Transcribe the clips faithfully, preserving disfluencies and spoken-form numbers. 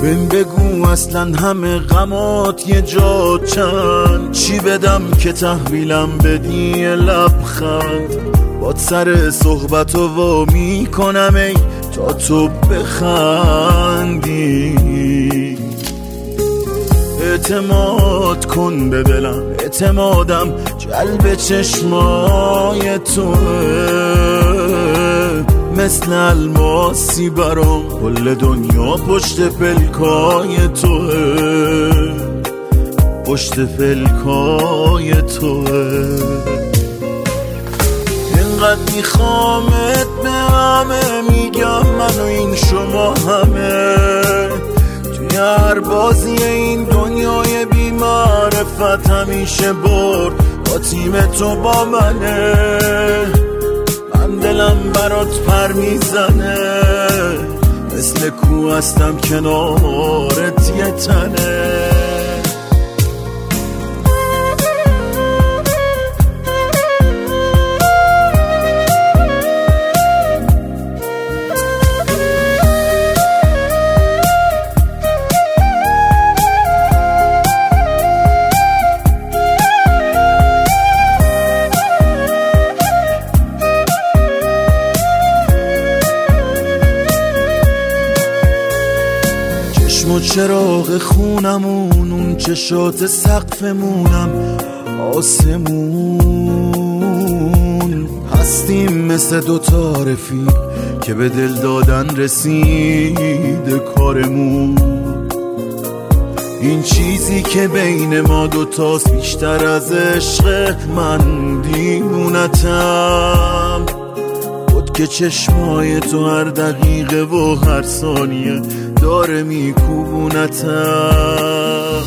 بهم بگو اصلا همه غمات یه جا چند، چی بدم که تحویلم بدی یه لبخند. باد سر صحبتو وا میکنم ای تا تو بخندی. اعتماد کن به دلم، اعتمادم جلب چشمای توه، مثل الماسی برام کل دنیا پشت پلکای توه، پشت پلکای توه. اینقدر میخوامت به همه میگم من و این شما همه، توی هر بازی این دنیای بی معرفت همیشه برد با تیم تو با منه. من دلم برات پر میزنه، مثل کو هستم کنارت یه تنه. چشم و چراغ خونمون، اون چشات سقفمونم آسمون. هستیم مثل دوتا رفیق که به دل دادن رسیده کارمون. این چیزی که بین ما دوتاست بیشتر از عشق، من دیوونتم. بود که چشمای تو هر دقیقه و هر ثانیه داره میکوبونتم.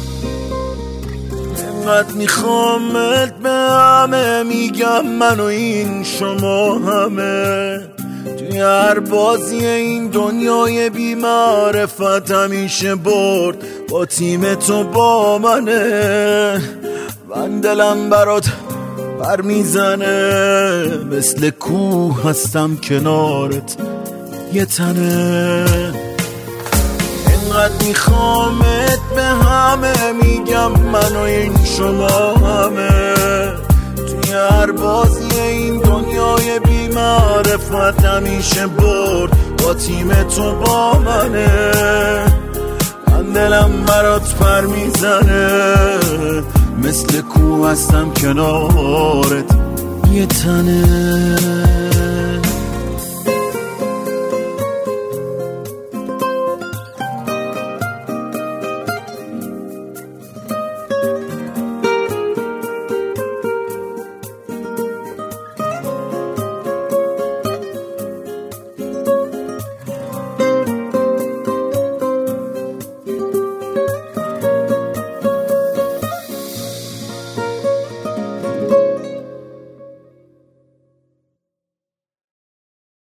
اینقدر میخوامت به همه میگم من و این شما همه، توی هر بازی این دنیای بی معرفت همیشه برد با تیم تو با منه. من دلم برات پر میزنه، مثل کوه هستم کنارت یه تنه. اینقدر میخوامت به همه میگم من و این شما همه، توی هر بازی این دنیای بی معرفت همیشه برد با تیم تو با منه. من دلم برات پر میزنه، مثل کو هستم کنارت یه تنه.